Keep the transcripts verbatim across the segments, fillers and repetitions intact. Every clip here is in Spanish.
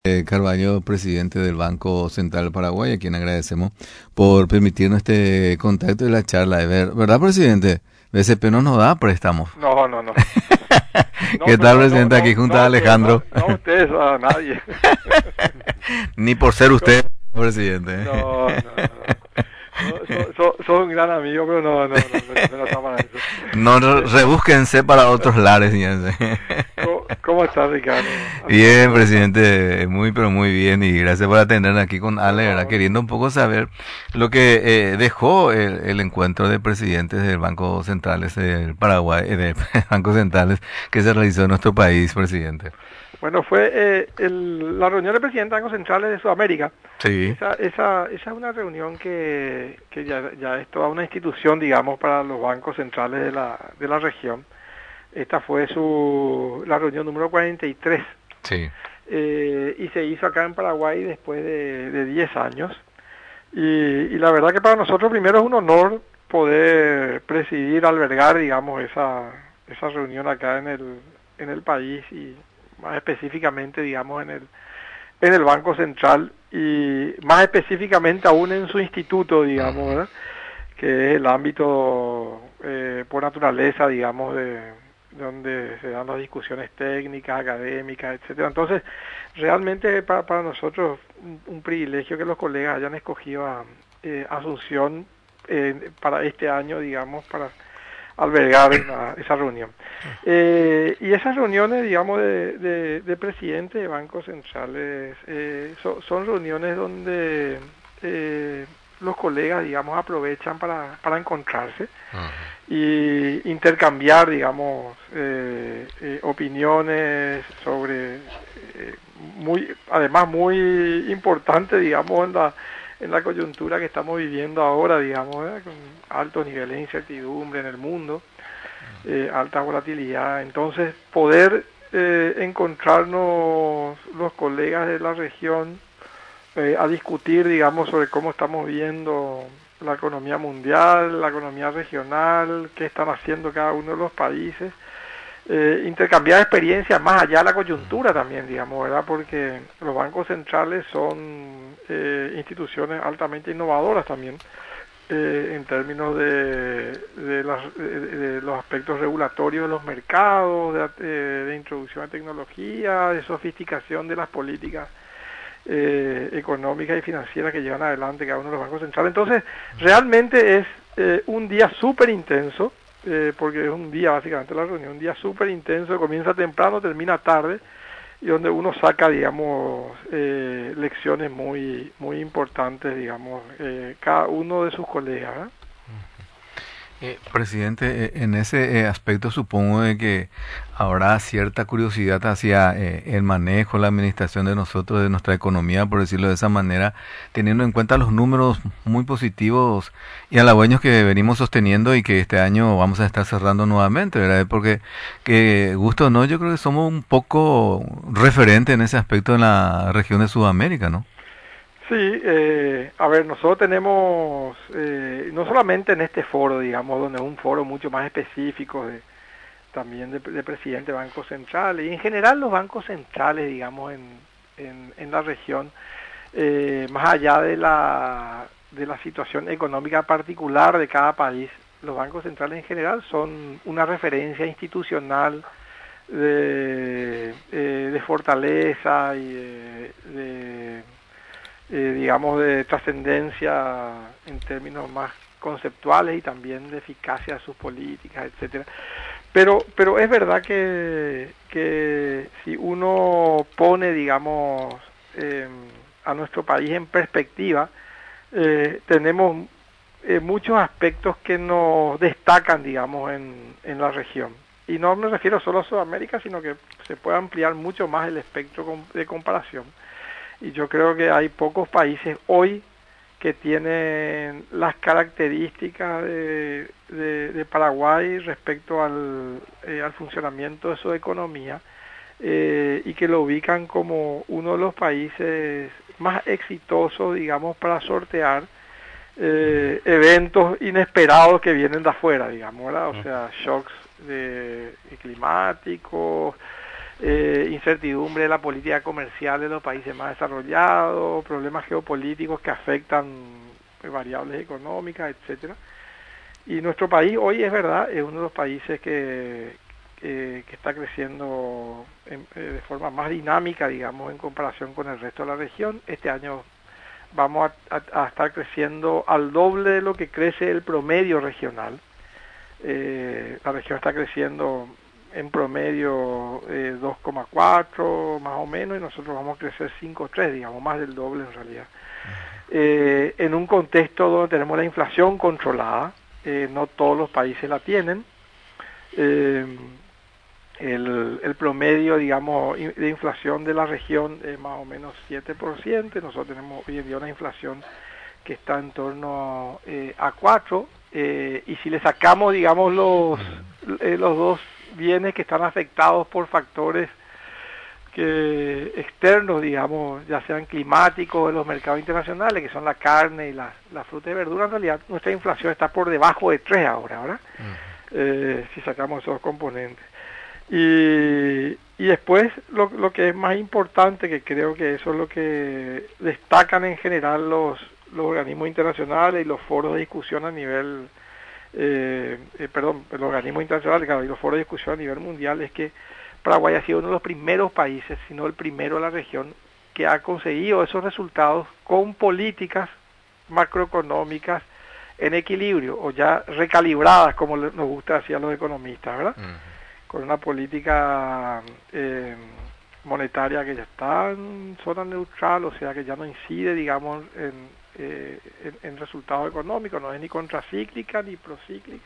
Eh, Carvalho, presidente del Banco Central Paraguay, a quien agradecemos por permitirnos este contacto y la charla. De ver, ¿verdad, presidente? B C P no nos da préstamos. No, no, no. No, ¿Qué pero tal, no, no, presidente? Aquí no, junto a no, pero no, Alejandro. no ustedes, a nadie. Ni por ser Co- usted, presidente. No, no, no. No, so- so- Sos un gran amigo, pero no, no, no, no, no está para eso. No re- Eh, rebúsquense para otros lares, fíjense. ¿Cómo, cómo estás, Ricardo? Bien, ¿Cómo estás? presidente, muy pero muy bien y gracias por atender aquí con Por Ale, ¿verdad? favor. Queriendo un poco saber lo que eh, dejó el, el encuentro de presidentes del Banco Centrales del Paraguay, eh, del Banco Centrales que se realizó en nuestro país, presidente. Bueno, fue eh, el- la reunión de presidentes de bancos centrales de Sudamérica. Sí, Esa, esa, esa es una reunión que, que ya, ya es toda una institución, digamos, para los bancos centrales de la, de la región. Esta fue su, la reunión número cuarenta y tres sí. eh, y se hizo acá en Paraguay después de, de diez años. Y, y la verdad que para nosotros primero es un honor poder presidir, albergar, digamos, esa, esa reunión acá en el, en el país y más específicamente, digamos, en el, en el Banco Central y más específicamente aún en su instituto, digamos, Ujú. ¿verdad? Que es el ámbito eh, por naturaleza, digamos, de donde se dan las discusiones técnicas, académicas, etcétera. Entonces, realmente para, para nosotros un, un privilegio que los colegas hayan escogido a eh, Asunción eh, para este año, digamos, para albergar esa, esa reunión. Eh, y esas reuniones, digamos, de, de, de presidentes de bancos centrales eh, so, son reuniones donde eh, los colegas, digamos, aprovechan para, para encontrarse Ujú. y intercambiar, digamos, eh, eh, opiniones sobre, eh, muy, además muy importante, digamos, en la, en la coyuntura que estamos viviendo ahora, digamos, ¿verdad? Con altos niveles de incertidumbre en el mundo, eh, alta volatilidad. Entonces, poder eh, encontrarnos los colegas de la región eh, a discutir, digamos, sobre cómo estamos viendo la economía mundial, la economía regional, qué están haciendo cada uno de los países, eh, intercambiar experiencias más allá de la coyuntura también, digamos, ¿verdad? Porque los bancos centrales son eh, instituciones altamente innovadoras también eh, en términos de, de, las, de, de los aspectos regulatorios de los mercados, de, eh, de introducción de tecnología, de sofisticación de las políticas eh, económicas y financieras que llevan adelante cada uno de los bancos centrales. Entonces, realmente es eh, un día súper intenso, eh, porque es un día básicamente la reunión, un día súper intenso, comienza temprano, termina tarde, y donde uno saca, digamos, eh, lecciones muy muy importantes, digamos, eh, cada uno de sus colegas, ¿eh? Eh, presidente, eh, en ese eh, aspecto supongo de que habrá cierta curiosidad hacia eh, el manejo, la administración de nosotros, de nuestra economía, por decirlo de esa manera, teniendo en cuenta los números muy positivos y halagüeños que venimos sosteniendo y que este año vamos a estar cerrando nuevamente, ¿verdad? Porque, que gusto o no, yo creo que somos un poco referente en ese aspecto en la región de Sudamérica, ¿no? Sí, eh, a ver, nosotros tenemos, eh, no solamente en este foro, digamos, donde es un foro mucho más específico de, también de, de presidente de bancos centrales, y en general los bancos centrales, digamos, en, en, en la región, eh, más allá de la, de la situación económica particular de cada país, los bancos centrales en general son una referencia institucional de, eh, de fortaleza y de, de eh, digamos, de trascendencia en términos más conceptuales y también de eficacia de sus políticas, etcétera. Pero, pero es verdad que, que si uno pone, digamos, eh, a nuestro país en perspectiva, eh, tenemos eh, muchos aspectos que nos destacan, digamos, en, en la región. Y no me refiero solo a Sudamérica, sino que se puede ampliar mucho más el espectro de comparación. Y yo creo que hay pocos países hoy que tienen las características de, de, de Paraguay respecto al, eh, al funcionamiento de su economía eh, y que lo ubican como uno de los países más exitosos, digamos, para sortear eh, eventos inesperados que vienen de afuera, digamos, ¿verdad? O sea, shocks de, climáticos, eh, incertidumbre de la política comercial de los países más desarrollados, problemas geopolíticos que afectan variables económicas, etcétera. Y nuestro país hoy es verdad, es uno de los países que, que, que está creciendo en, eh, de forma más dinámica, digamos, en comparación con el resto de la región. Este año vamos a, a, a estar creciendo al doble de lo que crece el promedio regional. Eh, la región está creciendo en promedio eh, dos coma cuatro más o menos, y nosotros vamos a crecer cinco coma tres, digamos, más del doble en realidad. Eh, en un contexto donde tenemos la inflación controlada, eh, no todos los países la tienen. Eh, el, el promedio, digamos, de inflación de la región es más o menos siete por ciento, nosotros tenemos hoy en día una inflación que está en torno eh, a cuatro, eh, y si le sacamos, digamos, los, eh, los dos bienes que están afectados por factores que externos, digamos, ya sean climáticos de los mercados internacionales, que son la carne y la, la fruta y verdura, en realidad nuestra inflación está por debajo de tres ahora, ¿verdad? Uh-huh. eh, si sacamos esos componentes. Y, y después lo, lo que es más importante, que creo que eso es lo que destacan en general los, los organismos internacionales y los foros de discusión a nivel, eh, eh, perdón, los organismos internacionales, claro, y los foros de discusión a nivel mundial, es que Paraguay ha sido uno de los primeros países, si no el primero de la región, que ha conseguido esos resultados con políticas macroeconómicas en equilibrio, o ya recalibradas, como nos gusta decir a los economistas, ¿verdad? Uh-huh. Con una política eh, monetaria que ya está en zona neutral, o sea que ya no incide, digamos, en, eh, en, en resultados económicos, no es ni contracíclica ni procíclica.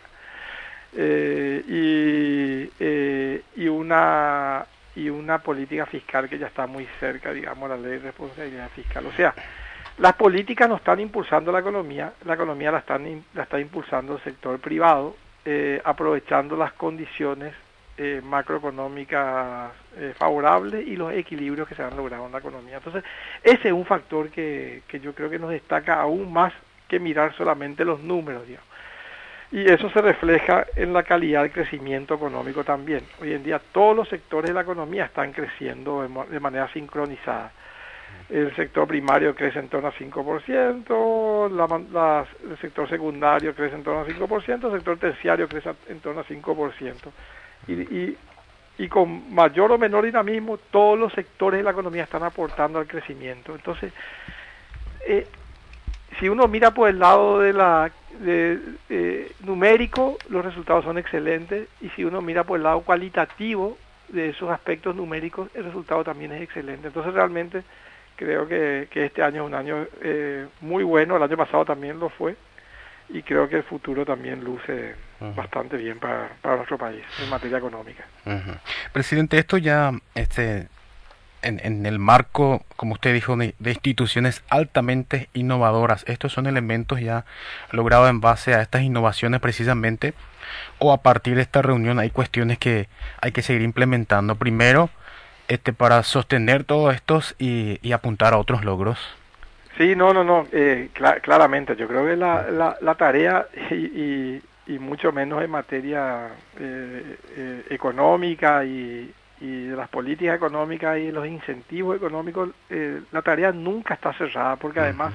Eh, y, eh, y una y una política fiscal que ya está muy cerca, digamos, la ley de responsabilidad fiscal. O sea, las políticas no están impulsando la economía, la economía la, están, la está impulsando el sector privado, eh, aprovechando las condiciones eh, macroeconómicas eh, favorables y los equilibrios que se han logrado en la economía. Entonces, ese es un factor que, que yo creo que nos destaca aún más que mirar solamente los números, digamos. Y eso se refleja en la calidad del crecimiento económico también. Hoy en día todos los sectores de la economía están creciendo de manera sincronizada. El sector primario crece en torno a cinco por ciento, la, la, el sector secundario crece en torno a cinco por ciento, el sector terciario crece en torno a cinco por ciento. Y, y, y con mayor o menor dinamismo, todos los sectores de la economía están aportando al crecimiento. Entonces, eh, si uno mira por el lado de la de, eh, numérico, los resultados son excelentes, y si uno mira por el lado cualitativo de esos aspectos numéricos, el resultado también es excelente. Entonces realmente creo que, que este año es un año eh, muy bueno, el año pasado también lo fue, y creo que el futuro también luce uh-huh. bastante bien para, para nuestro país en materia económica. Uh-huh. Presidente, esto ya este En, en el marco, como usted dijo, de, de instituciones altamente innovadoras, ¿estos son elementos ya logrados en base a estas innovaciones precisamente? ¿O a partir de esta reunión hay cuestiones que hay que seguir implementando primero este, para sostener todos estos y, y apuntar a otros logros? Sí, no, no, no, eh, cl- claramente, yo creo que la, la, la tarea, y, y, y mucho menos en materia eh, eh, económica y y de las políticas económicas y de los incentivos económicos, eh, la tarea nunca está cerrada, porque además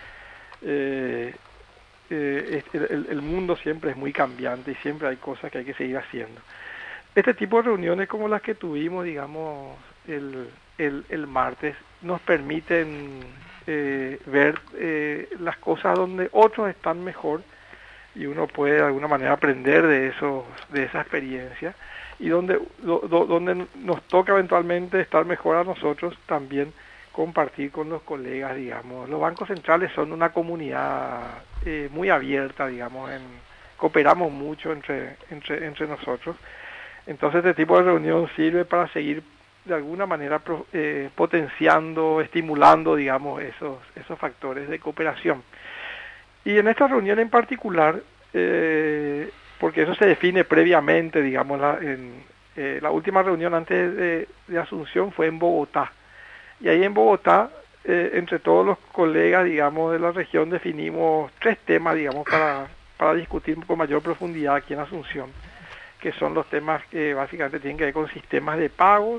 eh, eh, el, el mundo siempre es muy cambiante y siempre hay cosas que hay que seguir haciendo. Este tipo de reuniones como las que tuvimos, digamos, el, el, el martes, nos permiten eh, ver eh, las cosas donde otros están mejor, y uno puede de alguna manera aprender de esos de esa experiencia, y donde do, do, donde nos toca eventualmente estar mejor a nosotros, también compartir con los colegas, digamos. Los bancos centrales son una comunidad eh, muy abierta, digamos, en, cooperamos mucho entre, entre, entre nosotros. Entonces este tipo de reunión sirve para seguir de alguna manera pro, eh, potenciando, estimulando, digamos, esos, esos factores de cooperación. Y en esta reunión en particular, eh, porque eso se define previamente, digamos, la, en, eh, la última reunión antes de, de Asunción fue en Bogotá. Y ahí en Bogotá, eh, entre todos los colegas, digamos, de la región, definimos tres temas, digamos, para, para discutir con mayor profundidad aquí en Asunción, que son los temas que básicamente tienen que ver con sistemas de pagos,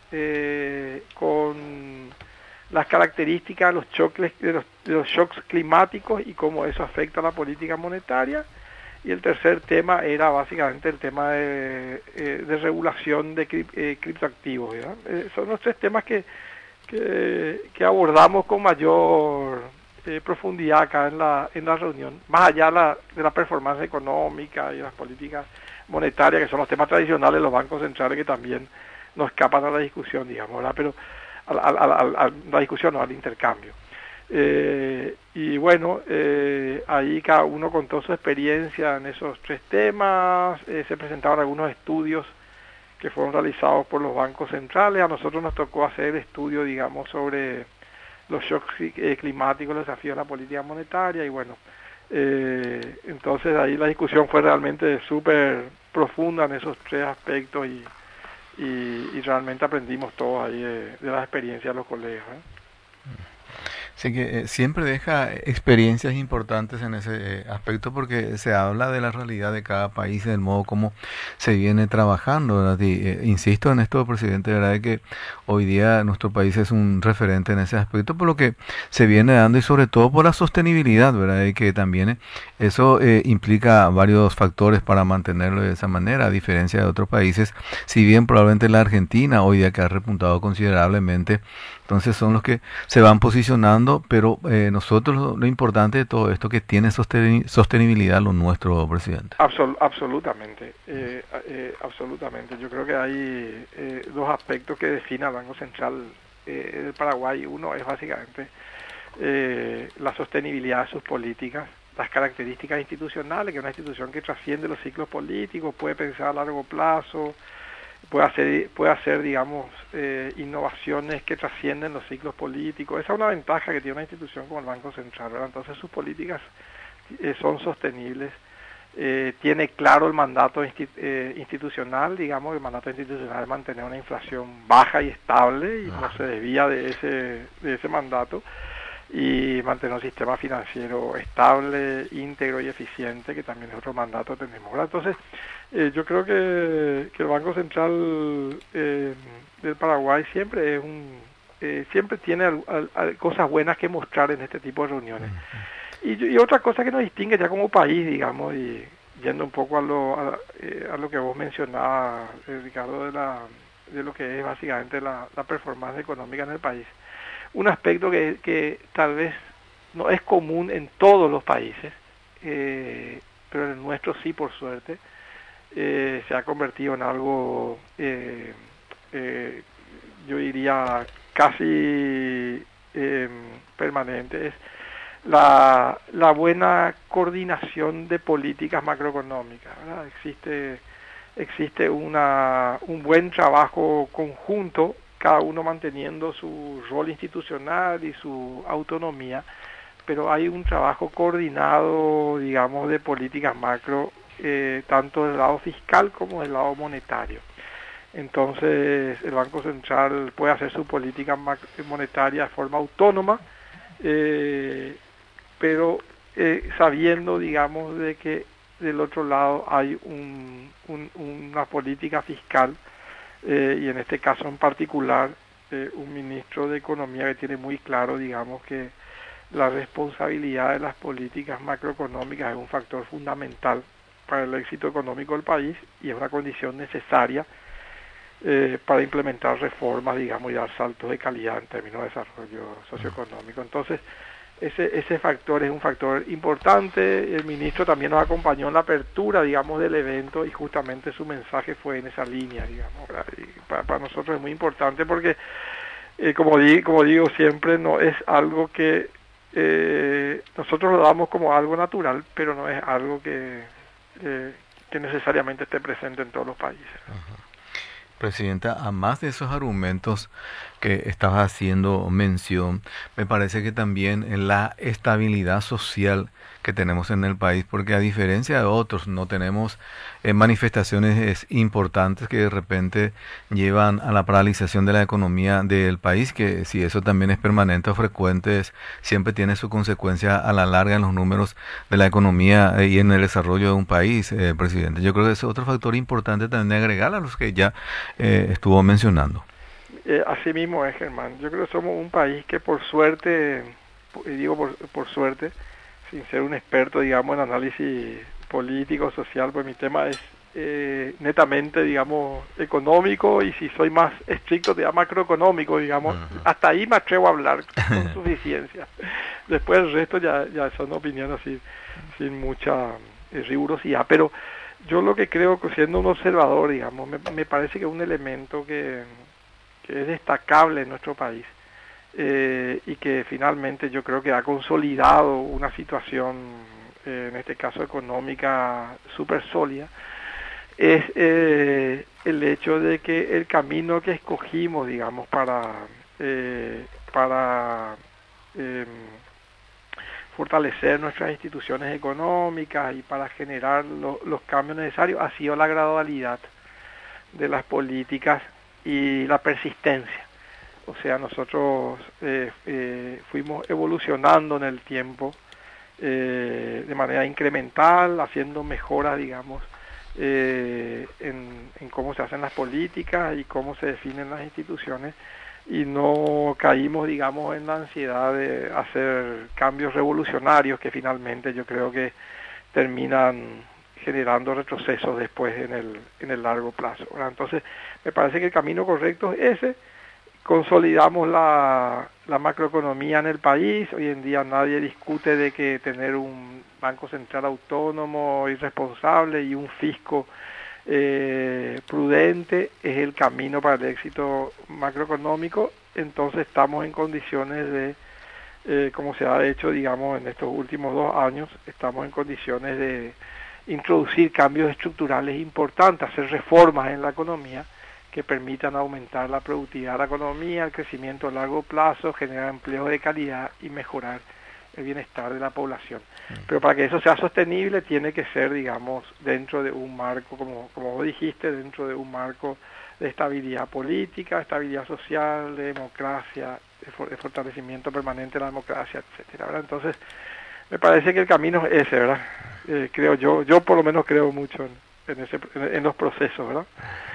eh, con las características de los, choques, de, los, de los shocks climáticos y cómo eso afecta a la política monetaria. Y el tercer tema era básicamente el tema de, eh, de regulación de cri, eh, criptoactivos. Eh, son los tres temas que, que, que abordamos con mayor eh, profundidad acá en la, en la reunión, más allá la, de la performance económica y las políticas monetarias, que son los temas tradicionales de los bancos centrales que también no escapan a la discusión, digamos, ¿verdad? Pero a, a, a, a la discusión, no, al intercambio. Eh, y bueno, eh, ahí cada uno contó su experiencia en esos tres temas, eh, se presentaron algunos estudios que fueron realizados por los bancos centrales. A nosotros nos tocó hacer el estudio, digamos, sobre los shocks eh, climáticos, los desafíos de la política monetaria, y bueno, eh, entonces ahí la discusión fue realmente súper profunda en esos tres aspectos, y, y, y realmente aprendimos todos ahí de, de las experiencias de los colegas, ¿eh? Así que eh, siempre deja experiencias importantes en ese eh, aspecto, porque se habla de la realidad de cada país, del modo como se viene trabajando, ¿verdad? Y eh, insisto en esto, presidente, ¿verdad? De que hoy día nuestro país es un referente en ese aspecto por lo que se viene dando, y sobre todo por la sostenibilidad, ¿verdad? Y que también eh, eso eh, implica varios factores para mantenerlo de esa manera, a diferencia de otros países. Si bien probablemente la Argentina hoy día que ha repuntado considerablemente, entonces son los que se van posicionando, pero eh, nosotros lo, lo importante de todo esto que tiene sosten sostenibilidad lo nuestro, presidente. Absol absolutamente, eh, eh, absolutamente. Yo creo que hay eh, dos aspectos que definen al Banco Central eh, del Paraguay. Uno es básicamente eh, la sostenibilidad de sus políticas, las características institucionales, que es una institución que trasciende los ciclos políticos, puede pensar a largo plazo, puede hacer, puede hacer digamos, eh, innovaciones que trascienden los ciclos políticos. Esa es una ventaja que tiene una institución como el Banco Central, ¿verdad? Entonces sus políticas eh, son sostenibles, eh, tiene claro el mandato insti eh, institucional, digamos, el mandato institucional es mantener una inflación baja y estable, y no se desvía de ese, de ese mandato, y mantener un sistema financiero estable, íntegro y eficiente, que también es otro mandato que tenemos, ¿verdad? Entonces, eh, yo creo que, que el Banco Central eh, del Paraguay siempre es un eh, siempre tiene al, al, al, cosas buenas que mostrar en este tipo de reuniones. Y, y otra cosa que nos distingue ya como país, digamos, y yendo un poco a lo, a, eh, a lo que vos mencionabas, eh, Ricardo, de, la, de lo que es básicamente la, la performance económica en el país. Un aspecto que, que tal vez no es común en todos los países, eh, pero en el nuestro sí, por suerte, eh, se ha convertido en algo, eh, eh, yo diría, casi eh, permanente. Es la, la buena coordinación de políticas macroeconómicas, ¿verdad? Existe, existe una, un buen trabajo conjunto, cada uno manteniendo su rol institucional y su autonomía, pero hay un trabajo coordinado, digamos, de políticas macro, eh, tanto del lado fiscal como del lado monetario. Entonces, el Banco Central puede hacer su política monetaria de forma autónoma, eh, pero eh, sabiendo, digamos, de que del otro lado hay un, un, una política fiscal, Eh, y en este caso en particular eh, un ministro de Economía que tiene muy claro, digamos, que la responsabilidad de las políticas macroeconómicas es un factor fundamental para el éxito económico del país y es una condición necesaria eh, para implementar reformas, digamos, y dar saltos de calidad en términos de desarrollo socioeconómico. Entonces, ese, ese factor es un factor importante. El ministro también nos acompañó en la apertura, digamos, del evento, y justamente su mensaje fue en esa línea, digamos, y para, para nosotros es muy importante porque, eh, como, di, como digo siempre, no es algo que eh, nosotros lo damos como algo natural, pero no es algo que, eh, que necesariamente esté presente en todos los países. Ajá. Presidenta, a más de esos argumentos que estabas haciendo mención, me parece que también en la estabilidad social que tenemos en el país, porque a diferencia de otros no tenemos eh, manifestaciones importantes que de repente llevan a la paralización de la economía del país, que si eso también es permanente o frecuente, es, siempre tiene su consecuencia a la larga en los números de la economía eh, y en el desarrollo de un país, eh, presidente. Yo creo que es otro factor importante también de agregar a los que ya eh, estuvo mencionando. Eh, así mismo es, Germán. Yo creo que somos un país que por suerte, y digo por, por suerte, sin ser un experto, digamos, en análisis político, social, pues mi tema es eh, netamente, digamos, económico, y si soy más estricto, te macroeconómico, digamos. Uh-huh. Hasta ahí me atrevo a hablar con suficiencia. Después el resto ya, ya son opiniones así, sin mucha eh, rigurosidad. Pero yo lo que creo, que siendo un observador, digamos, me, me parece que es un elemento que, que es destacable en nuestro país, eh, y que finalmente yo creo que ha consolidado una situación, eh, en este caso económica, súper sólida, es eh, el hecho de que el camino que escogimos, digamos, para, eh, para eh, fortalecer nuestras instituciones económicas y para generar lo, los cambios necesarios, ha sido la gradualidad de las políticas y la persistencia. O sea, nosotros eh, eh, fuimos evolucionando en el tiempo eh, de manera incremental, haciendo mejoras, digamos, eh, en, en cómo se hacen las políticas y cómo se definen las instituciones, y no caímos, digamos, en la ansiedad de hacer cambios revolucionarios que finalmente yo creo que terminan generando retrocesos después en el, en el largo plazo, ¿verdad? Entonces, me parece que el camino correcto es ese. Consolidamos la, la macroeconomía en el país. Hoy en día nadie discute de que tener un banco central autónomo y responsable y un fisco eh, prudente es el camino para el éxito macroeconómico. Entonces estamos en condiciones de, eh, como se ha hecho, digamos, en estos últimos dos años, estamos en condiciones de introducir cambios estructurales importantes, hacer reformas en la economía que permitan aumentar la productividad de la economía, el crecimiento a largo plazo, generar empleo de calidad y mejorar el bienestar de la población. Pero para que eso sea sostenible tiene que ser, digamos, dentro de un marco, como, como vos dijiste, dentro de un marco de estabilidad política, estabilidad social, de democracia, de, for de fortalecimiento permanente de la democracia, etcétera, ¿verdad? Entonces, me parece que el camino es ese, ¿verdad? Eh, creo yo, yo por lo menos creo mucho en, en, ese, en, en los procesos, ¿verdad?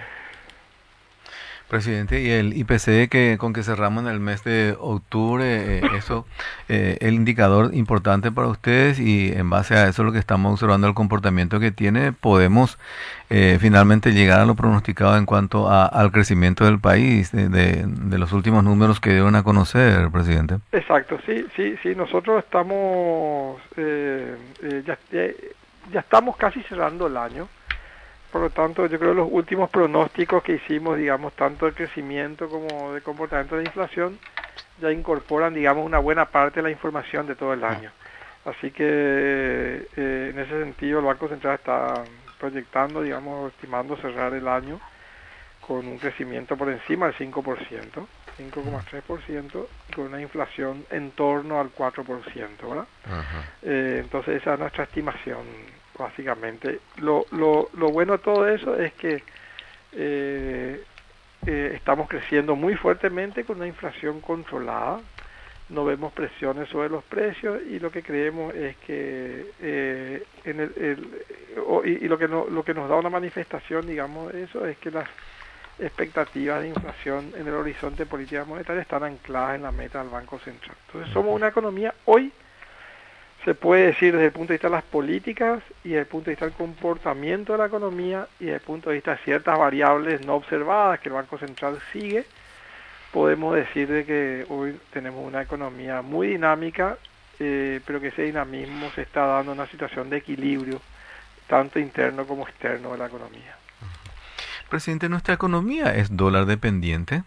Presidente, y el I P C que con que cerramos en el mes de octubre, eh, eso, eh, el indicador importante para ustedes, y en base a eso lo que estamos observando, el comportamiento que tiene, podemos eh, finalmente llegar a lo pronosticado en cuanto a, al crecimiento del país, de, de, de los últimos números que dieron a conocer, presidente. Exacto, sí, sí, sí, nosotros estamos, eh, eh, ya, ya, ya estamos casi cerrando el año. Por lo tanto, yo creo que los últimos pronósticos que hicimos, digamos, tanto de crecimiento como de comportamiento de inflación, ya incorporan, digamos, una buena parte de la información de todo el año. Así que, eh, en ese sentido, el Banco Central está proyectando, digamos, estimando cerrar el año con un crecimiento por encima del cinco por ciento, cinco coma tres por ciento, y con una inflación en torno al cuatro por ciento, ¿verdad? Uh-huh. Eh, entonces, esa es nuestra estimación. Básicamente, lo, lo, lo bueno de todo eso es que eh, eh, estamos creciendo muy fuertemente con una inflación controlada, no vemos presiones sobre los precios, y lo que creemos es que eh, en el, el o, y, y lo que no, lo que nos da una manifestación, digamos, eso es que las expectativas de inflación en el horizonte de política monetaria están ancladas en la meta del Banco Central. Entonces somos una economía hoy, se puede decir desde el punto de vista de las políticas y desde el punto de vista del comportamiento de la economía y desde el punto de vista de ciertas variables no observadas que el Banco Central sigue, podemos decir de que hoy tenemos una economía muy dinámica, eh, pero que ese dinamismo se está dando en una situación de equilibrio, tanto interno como externo de la economía. Presidente, ¿nuestra economía es dólar dependiente?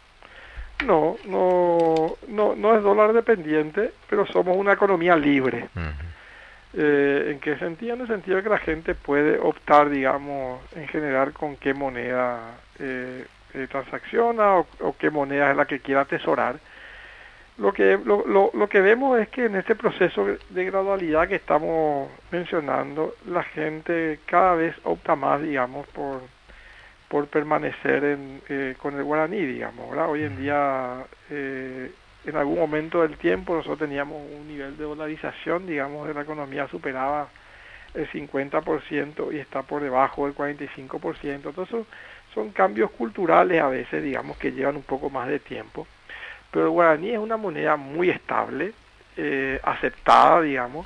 No, no, no, no es dólar dependiente, pero somos una economía libre. Uh-huh. eh, ¿En qué sentido? En el sentido de que la gente puede optar, digamos, en general con qué moneda eh, eh, transacciona o, o qué moneda es la que quiera atesorar. Lo que, lo, lo, lo que vemos es que en este proceso de gradualidad que estamos mencionando, la gente cada vez opta más, digamos, por... por permanecer en, eh, con el guaraní, digamos, ¿verdad? Hoy en día, eh, en algún momento del tiempo, nosotros teníamos un nivel de dolarización, digamos, de la economía superaba el cincuenta por ciento y está por debajo del cuarenta y cinco por ciento. Entonces, son, son cambios culturales a veces, digamos, que llevan un poco más de tiempo, pero el guaraní es una moneda muy estable, eh, aceptada, digamos,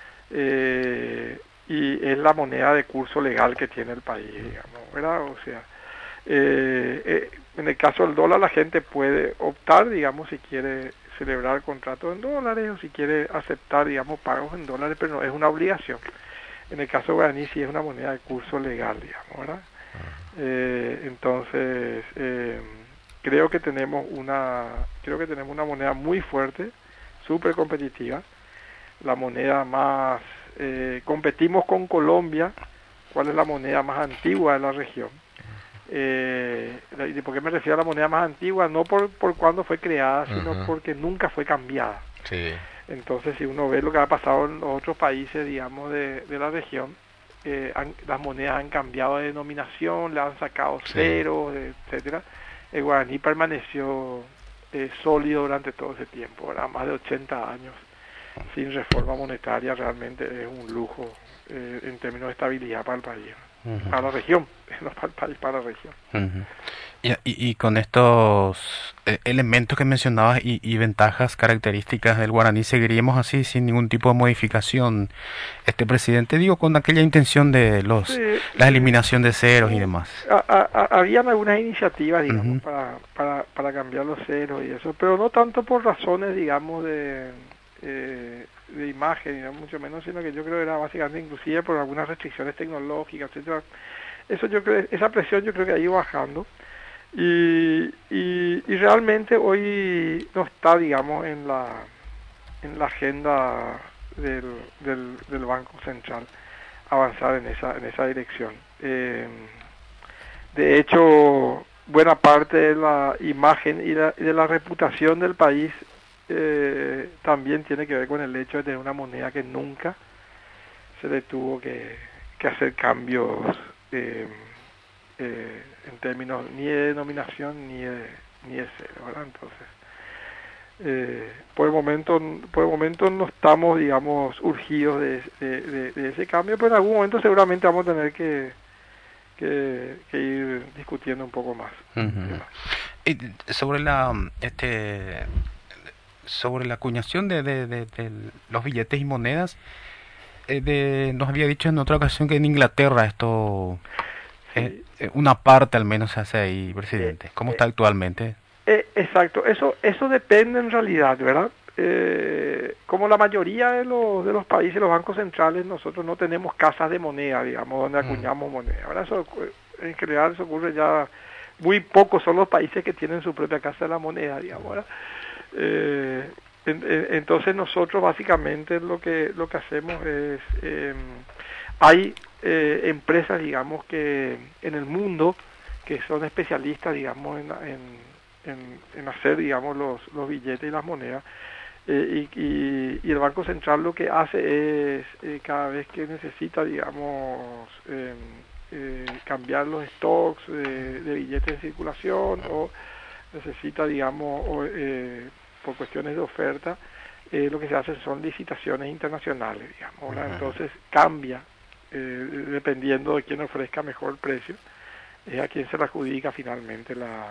eh, y es la moneda de curso legal que tiene el país, digamos, ¿verdad? O sea, eh, eh, en el caso del dólar la gente puede optar, digamos, si quiere celebrar contratos en dólares o si quiere aceptar, digamos, pagos en dólares, pero no es una obligación. En el caso guaraní sí es una moneda de curso legal, digamos, ¿verdad? Eh, entonces, eh, creo que tenemos una, creo que tenemos una moneda muy fuerte, súper competitiva, la moneda más, eh, competimos con Colombia, ¿cuál es la moneda más antigua de la región? Eh, ¿y por qué me refiero a la moneda más antigua? No por, por cuándo fue creada, sino uh-huh. porque nunca fue cambiada. Sí. Entonces, si uno ve lo que ha pasado en los otros países, digamos, de, de la región, eh, han, las monedas han cambiado de denominación, le han sacado ceros, sí. etcétera. El guaraní permaneció eh, sólido durante todo ese tiempo, ¿verdad? Más de ochenta años sin reforma monetaria, realmente es un lujo eh, en términos de estabilidad para el país, uh-huh. para la región, no para el país, para la región. Uh-huh. Y, y, y con estos eh, elementos que mencionabas y, y ventajas características del guaraní, ¿seguiríamos así sin ningún tipo de modificación, este presidente? Digo, con aquella intención de los sí, la eliminación de ceros y demás. A, a, a, habían algunas iniciativas, digamos, uh-huh. para, para, para cambiar los ceros y eso, pero no tanto por razones, digamos, de, eh, de imagen, digamos, mucho menos, sino que yo creo que era básicamente inclusive por algunas restricciones tecnológicas, etcétera. Eso yo creo, esa presión yo creo que ha ido bajando. Y, y, y realmente hoy no está, digamos, en la en la agenda del, del, del Banco Central avanzar en esa en esa dirección. Eh, de hecho, buena parte de la imagen y, la, y de la reputación del país eh, también tiene que ver con el hecho de tener una moneda que nunca se le tuvo que, que hacer cambios eh, Eh, en términos ni de denominación ni de ni de cero, ¿verdad? Entonces, eh, por el momento por el momento no estamos, digamos, urgidos de, de, de, de ese cambio, pero en algún momento seguramente vamos a tener que que, que ir discutiendo un poco más. Uh-huh. Y sobre la este sobre la acuñación de, de, de, de los billetes y monedas, eh, de, nos había dicho en otra ocasión que en Inglaterra esto Eh, una parte al menos se hace ahí, presidente. ¿Cómo está actualmente? Eh, exacto, eso eso depende en realidad, ¿verdad? Eh, como la mayoría de los de los países, los bancos centrales, nosotros no tenemos casas de moneda, digamos, donde acuñamos mm. moneda. Ahora eso en general eso ocurre ya, muy pocos son los países que tienen su propia casa de la moneda, digamos, ¿verdad? Eh, en, en, entonces nosotros básicamente lo que lo que hacemos es eh, hay Eh, empresas, digamos, que en el mundo que son especialistas, digamos, en, en, en, en hacer, digamos, los, los billetes y las monedas, eh, y, y, y el Banco Central lo que hace es, eh, cada vez que necesita, digamos, eh, eh, cambiar los stocks de, de billetes en circulación, o necesita, digamos, o, eh, por cuestiones de oferta, eh, lo que se hace son licitaciones internacionales, digamos, ¿verdad? Entonces cambia, Eh, dependiendo de quién ofrezca mejor precio, es a quien se le adjudica finalmente la,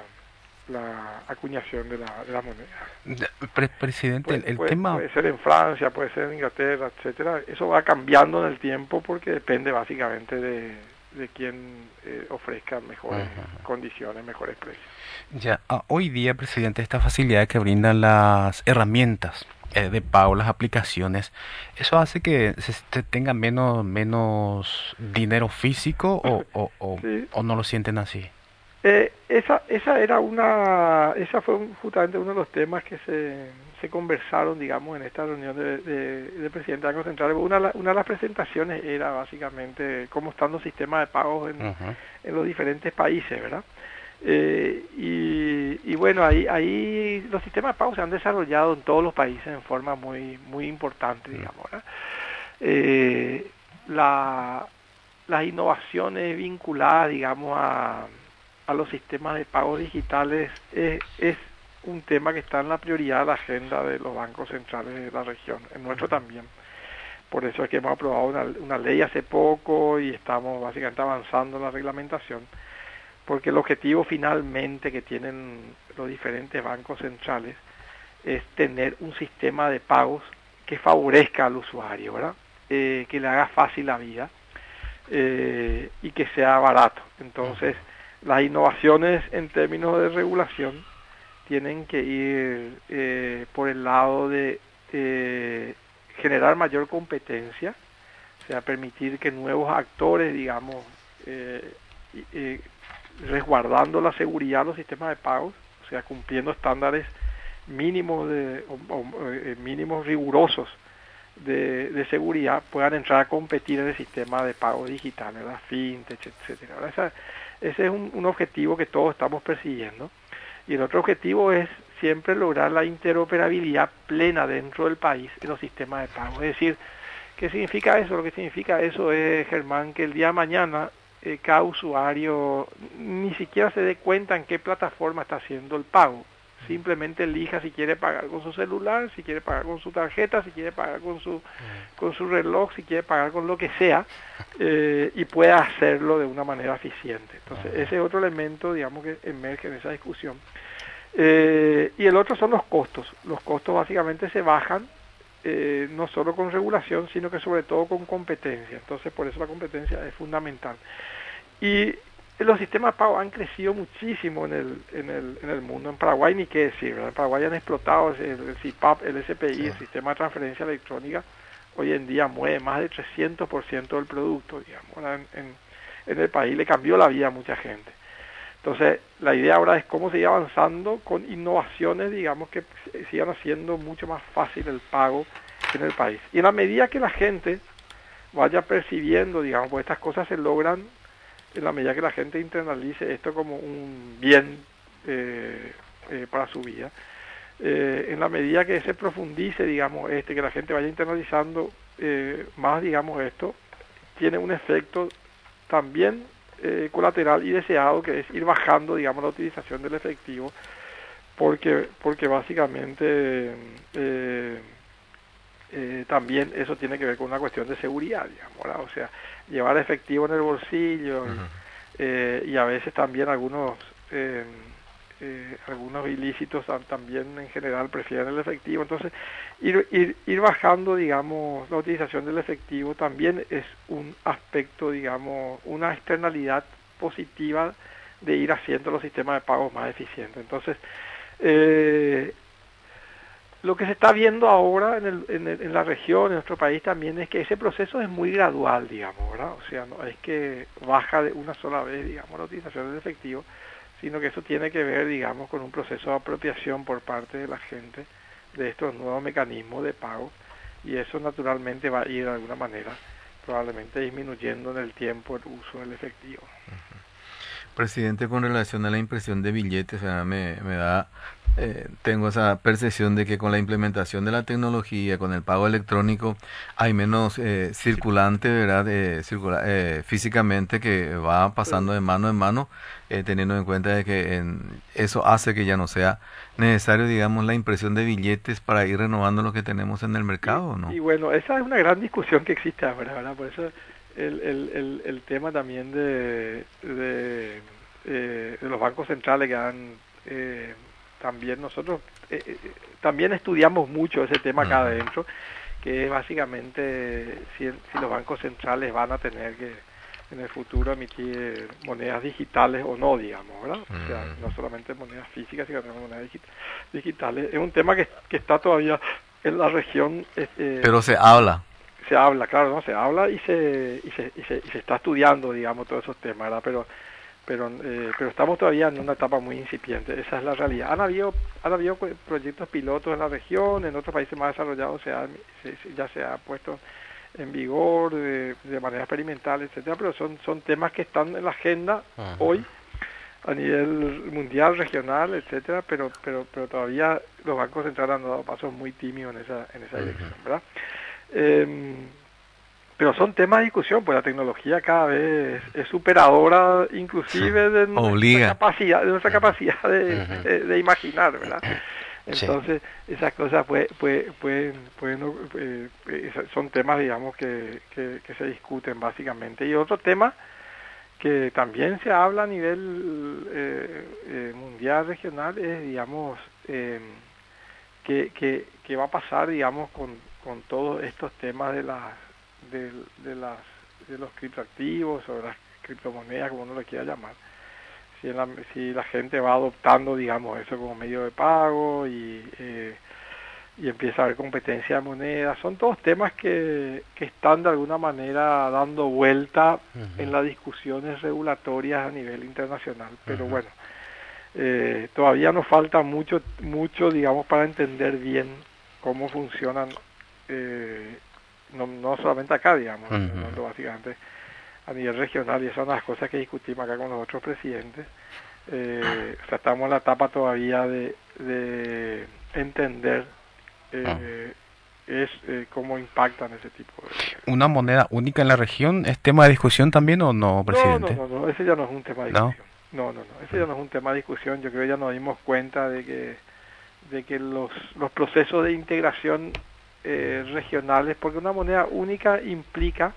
la acuñación de la, de la moneda. Pre presidente, puede, el puede, tema... Puede ser en Francia, puede ser en Inglaterra, etcétera. Eso va cambiando en el tiempo porque depende básicamente de, de quién eh, ofrezca mejores uh-huh. condiciones, mejores precios. Ya, ah, hoy día, presidente, esta facilidad que brindan las herramientas de pago, las aplicaciones, ¿eso hace que se tenga menos menos dinero físico o, o, o, sí. o no lo sienten así? Eh, esa esa era una esa fue un, justamente uno de los temas que se, se conversaron, digamos, en esta reunión de, de, de presidente del Banco Central. Una, una de las presentaciones era básicamente cómo están los sistemas de pagos en, uh-huh. en los diferentes países, ¿verdad? Eh, y, y bueno, ahí ahí los sistemas de pago se han desarrollado en todos los países en forma muy muy importante, digamos, ¿verdad? Eh, la, las innovaciones vinculadas, digamos, a, a los sistemas de pagos digitales es, es un tema que está en la prioridad de la agenda de los bancos centrales de la región, el nuestro también. Por eso es que hemos aprobado una, una ley hace poco y estamos básicamente avanzando en la reglamentación, porque el objetivo finalmente que tienen los diferentes bancos centrales es tener un sistema de pagos que favorezca al usuario, ¿verdad? Eh, que le haga fácil la vida eh, y que sea barato. Entonces, las innovaciones en términos de regulación tienen que ir eh, por el lado de eh, generar mayor competencia, o sea, permitir que nuevos actores, digamos, eh, eh, resguardando la seguridad de los sistemas de pagos, o sea, cumpliendo estándares mínimos de o, o, eh, mínimos rigurosos de, de seguridad, puedan entrar a competir en el sistema de pago digital, la fintech, etcétera. Esa, ese es un, un objetivo que todos estamos persiguiendo. Y el otro objetivo es siempre lograr la interoperabilidad plena dentro del país en los sistemas de pago. Es decir, ¿qué significa eso? Lo que significa eso es, Germán, que el día de mañana eh, cada usuario ni siquiera se dé cuenta en qué plataforma está haciendo el pago. Simplemente elija si quiere pagar con su celular, si quiere pagar con su tarjeta, si quiere pagar con su con su reloj, si quiere pagar con lo que sea, eh, y pueda hacerlo de una manera eficiente. Entonces, ese es otro elemento, digamos, que emerge en esa discusión. Eh, y el otro son los costos. Los costos básicamente se bajan, eh, no solo con regulación, sino que sobre todo con competencia. Entonces, por eso la competencia es fundamental. Y los sistemas de pago han crecido muchísimo en el, en el, en el mundo. En Paraguay ni qué decir, ¿verdad? En Paraguay han explotado el, el C I P A P, el S P I, sí. El sistema de transferencia electrónica. Hoy en día mueve más de trescientos por ciento del producto, digamos. En, en, en el país le cambió la vida a mucha gente. Entonces, la idea ahora es cómo seguir avanzando con innovaciones, digamos, que sigan haciendo mucho más fácil el pago en el país. Y en la medida que la gente vaya percibiendo, digamos, pues estas cosas se logran en la medida que la gente internalice esto como un bien eh, eh, para su vida, eh, en la medida que se profundice, digamos, este, que la gente vaya internalizando eh, más, digamos, esto, tiene un efecto también eh, colateral y deseado, que es ir bajando, digamos, la utilización del efectivo, porque, porque básicamente eh, eh, también eso tiene que ver con una cuestión de seguridad, digamos, ¿verdad? O sea, llevar efectivo en el bolsillo, uh-huh. eh, y a veces también algunos eh, eh, algunos ilícitos también en general prefieren el efectivo. Entonces, ir, ir, ir bajando, digamos, la utilización del efectivo también es un aspecto, digamos, una externalidad positiva de ir haciendo los sistemas de pagos más eficientes. Entonces, eh, lo que se está viendo ahora en, el, en, el, en la región, en nuestro país también, es que ese proceso es muy gradual, digamos, ¿verdad? O sea, no es que baja de una sola vez, digamos, la utilización del efectivo, sino que eso tiene que ver, digamos, con un proceso de apropiación por parte de la gente de estos nuevos mecanismos de pago, y eso naturalmente va a ir de alguna manera, probablemente disminuyendo en el tiempo el uso del efectivo. Uh-huh. Presidente, con relación a la impresión de billetes, ¿verdad? me, me da... Eh, tengo esa percepción de que con la implementación de la tecnología, con el pago electrónico, hay menos eh, circulante, ¿verdad? Eh, circula, eh, físicamente, que va pasando de mano en mano, eh, teniendo en cuenta de que en, eso hace que ya no sea necesario, digamos, la impresión de billetes para ir renovando lo que tenemos en el mercado, ¿no? Y, y bueno, esa es una gran discusión que existe ahora, ¿verdad? Por eso el, el, el, el tema también de, de, eh, de los bancos centrales que han... Eh, también nosotros eh, eh, también estudiamos mucho ese tema acá adentro, que es básicamente si, si los bancos centrales van a tener que en el futuro emitir monedas digitales o no, digamos, ¿verdad? O sea, no solamente monedas físicas, sino también monedas digitales. Es un tema que, que está todavía en la región. Eh, Pero se habla. Se habla, claro, ¿no? Se habla y se, y se, y se, y se está estudiando, digamos, todos esos temas, ¿verdad? Pero pero eh, pero estamos todavía en una etapa muy incipiente, esa es la realidad. Han habido han habido proyectos pilotos en la región, en otros países más desarrollados se ha, se, ya se ha puesto en vigor de, de manera experimental, etcétera, pero son son temas que están en la agenda uh-huh. hoy a nivel mundial, regional, etcétera, pero pero pero todavía los bancos centrales han dado pasos muy tímidos en esa en esa uh-huh. dirección, ¿verdad? Eh, Pero son temas de discusión, pues la tecnología cada vez es superadora, inclusive de nuestra capacidad, de nuestra capacidad de, uh-huh. de, de imaginar, ¿verdad? Entonces, sí. esas cosas pues, pues, pueden, pueden, eh, son temas, digamos, que, que, que se discuten básicamente. Y otro tema que también se habla a nivel eh, eh, mundial, regional, es, digamos, eh, que, que, que va a pasar, digamos, con, con todos estos temas de las de, de las de los criptoactivos o de las criptomonedas, como uno lo quiera llamar. Si la, si la gente va adoptando, digamos, eso como medio de pago y eh, y empieza a haber competencia de monedas, son todos temas que, que están de alguna manera dando vuelta uh-huh. en las discusiones regulatorias a nivel internacional, pero uh-huh. bueno, eh, todavía nos falta mucho, mucho, digamos, para entender bien cómo funcionan, eh, no, no solamente acá, digamos, uh-huh. sino básicamente a nivel regional, y esas son las cosas que discutimos acá con los otros presidentes. Eh, o sea, estamos en la etapa todavía de, de entender Eh, es eh, cómo impactan ese tipo de... ¿Una moneda única en la región es tema de discusión también o no, presidente? No, no, no, no, ese ya no es un tema de discusión. No, no, no, no ese ya no es un tema de discusión. Yo creo que ya nos dimos cuenta de que de que los, los procesos de integración eh, regionales, porque una moneda única implica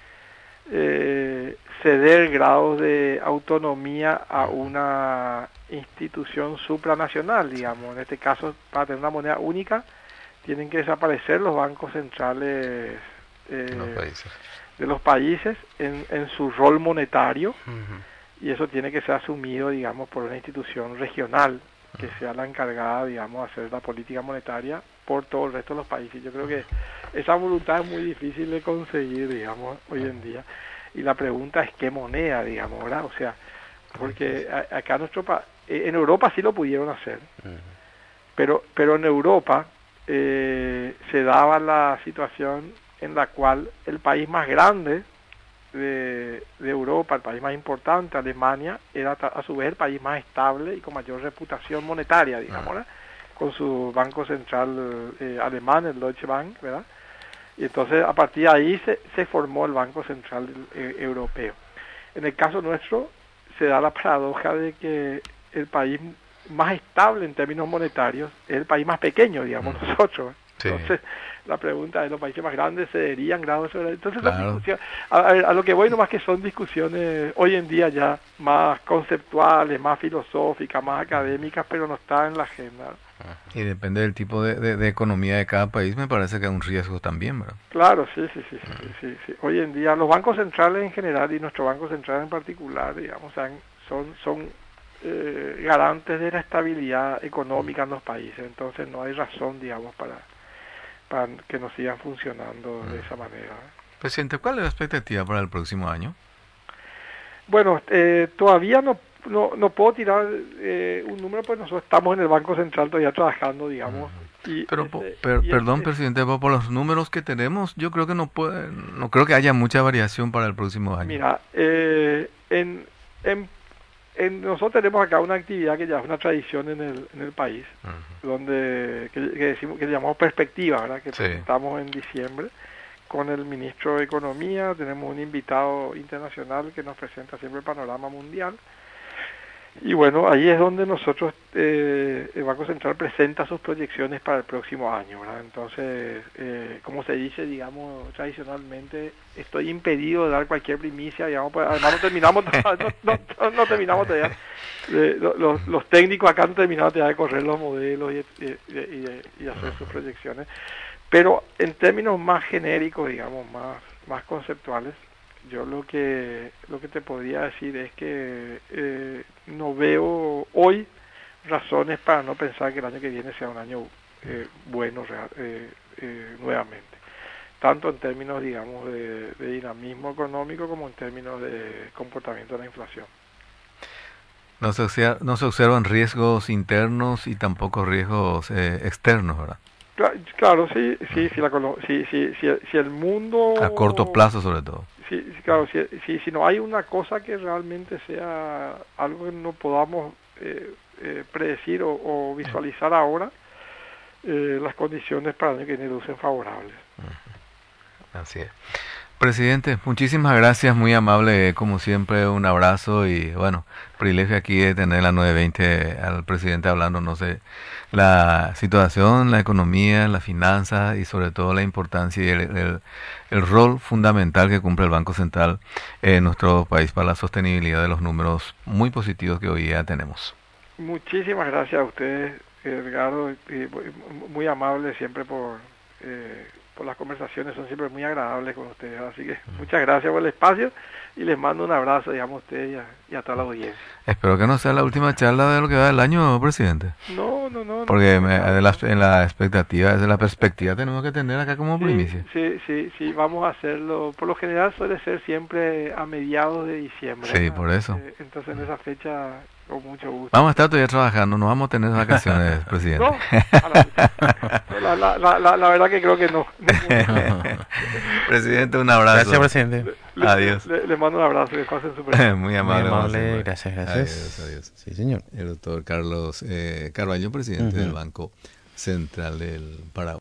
eh, ceder grados de autonomía a una institución supranacional, digamos. En este caso, para tener una moneda única, tienen que desaparecer los bancos centrales eh, los países. de los países en, en su rol monetario, uh-huh. y eso tiene que ser asumido, digamos, por una institución regional que uh-huh. sea la encargada, digamos, de hacer la política monetaria por todo el resto de los países. Yo creo que esa voluntad es muy difícil de conseguir, digamos, hoy en día, y la pregunta es qué moneda, digamos, ¿verdad? O sea, porque a, acá nuestro pa- en Europa sí lo pudieron hacer, uh-huh. pero pero en Europa Eh, se daba la situación en la cual el país más grande de, de Europa, el país más importante, Alemania, era a su vez el país más estable y con mayor reputación monetaria, digamos, ¿verdad? Con su banco central eh, alemán, el Deutsche Bank, ¿verdad? Y entonces a partir de ahí se, se formó el Banco Central eh, Europeo. En el caso nuestro se da la paradoja de que el país más estable en términos monetarios es el país más pequeño, digamos, mm. nosotros. Sí. Entonces, la pregunta es, ¿los países más grandes cederían grados sobre... Entonces, claro. a, a, a lo que voy nomás que son discusiones hoy en día ya más conceptuales, más filosóficas, más académicas, pero no está en la agenda. Y depende del tipo de, de, de economía de cada país, me parece que es un riesgo también, ¿verdad? Claro, sí, sí, sí, sí, sí, sí. Hoy en día los bancos centrales en general y nuestro banco central en particular, digamos, son... son Eh, garantes de la estabilidad económica en los países, entonces no hay razón, digamos, para, para que nos sigan funcionando de esa manera. Presidente, ¿cuál es la expectativa para el próximo año? Bueno, eh, todavía no, no no puedo tirar eh, un número, pues nosotros estamos en el Banco Central todavía trabajando, digamos. Uh-huh. y Pero, este, per, y perdón, este, presidente, por los números que tenemos, yo creo que no puede, no creo que haya mucha variación para el próximo año. Mira, eh, en, en En, nosotros tenemos acá una actividad que ya es una tradición en el en el país, uh-huh. donde que, que decimos que llamamos perspectiva, ¿verdad? Que sí. Presentamos en diciembre con el ministro de Economía, tenemos un invitado internacional que nos presenta siempre el panorama mundial. Y bueno, ahí es donde nosotros, eh, el Banco Central presenta sus proyecciones para el próximo año, ¿verdad? Entonces, eh, como se dice, digamos, tradicionalmente, estoy impedido de dar cualquier primicia, digamos, pues, además no terminamos, no, no, no, no terminamos todavía, eh, los, los técnicos acá no terminaron todavía de correr los modelos y, y, y, y hacer sus proyecciones, pero en términos más genéricos, digamos, más, más conceptuales, yo lo que lo que te podría decir es que eh, no veo hoy razones para no pensar que el año que viene sea un año eh, bueno real, eh, eh, nuevamente, tanto en términos, digamos, de, de dinamismo económico como en términos de comportamiento de la inflación. No se observan, no se observan riesgos internos y tampoco riesgos eh, externos, ¿verdad? Claro, sí, sí, sí, la, sí, sí, sí, si el mundo... A corto plazo, sobre todo. Sí, claro, si, si, si no hay una cosa que realmente sea algo que no podamos eh, eh, predecir o, o visualizar ahora, eh, las condiciones para el año que viene lucen favorables. Así es. Presidente, muchísimas gracias, muy amable, como siempre, un abrazo y bueno, privilegio aquí de tener la nueve veinte al presidente hablando, no sé, la situación, la economía, las finanzas y sobre todo la importancia y el, el, el rol fundamental que cumple el Banco Central en nuestro país para la sostenibilidad de los números muy positivos que hoy día tenemos. Muchísimas gracias a ustedes, Edgardo, y muy amable siempre por... Eh, por las conversaciones, son siempre muy agradables con ustedes, así que muchas gracias por el espacio y les mando un abrazo, digamos, a ustedes y a, y a toda la audiencia. Espero que no sea la última charla de lo que va del año, presidente. No, no, no. Porque no, me, no, de la, en la expectativa, desde la perspectiva tenemos que tener acá como sí, primicia. Sí, sí, sí, vamos a hacerlo. Por lo general suele ser siempre a mediados de diciembre. Sí, ¿no? por eso. Eh, entonces en esa fecha, con mucho gusto. Vamos a estar todavía trabajando, no vamos a tener vacaciones, presidente. No, la, la, la, la, la verdad que creo que no. Presidente, un abrazo. Gracias, presidente. Le, adiós. Les le mando un abrazo, que pasen súper. Muy amable. Muy amable, gracias, gracias. Adiós, adiós. Sí, señor. El doctor Carlos eh, Carballo, presidente uh-huh. del Banco Central del Paraguay.